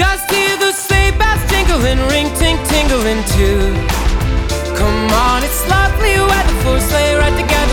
just hear the sleigh bells jingling, ring ting tingling too. Come on, it's lovely weather for a sleigh ride together.